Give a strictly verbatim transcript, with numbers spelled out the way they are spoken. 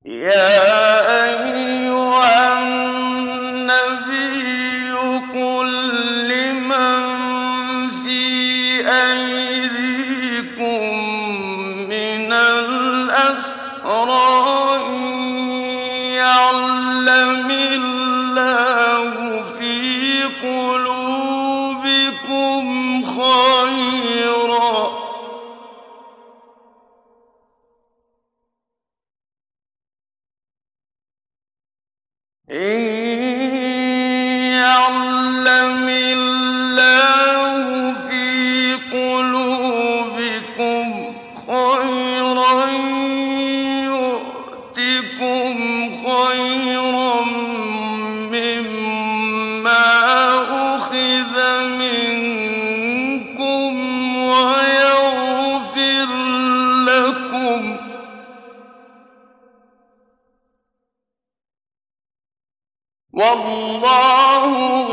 يَا أَيُّهَا النَّبِيُّ قُل لِّمَن فِي أَيْدِيكُم مِّنَ الْأَسْرَىٰ إِن يَعْلَمِ اللَّهُ فِي قُلُوبِكُمْ خَيْرًا إِن يَعْلَمِ اللَّهُ فِي قُلُوبِكُمْ خَيْرًا يُؤْتِكُمْ خَيْرًا مِّمَّا أُخِذَ مِنكُمْ وَيَغْفِرْ لَكُمْ ۗ وَاللَّهُ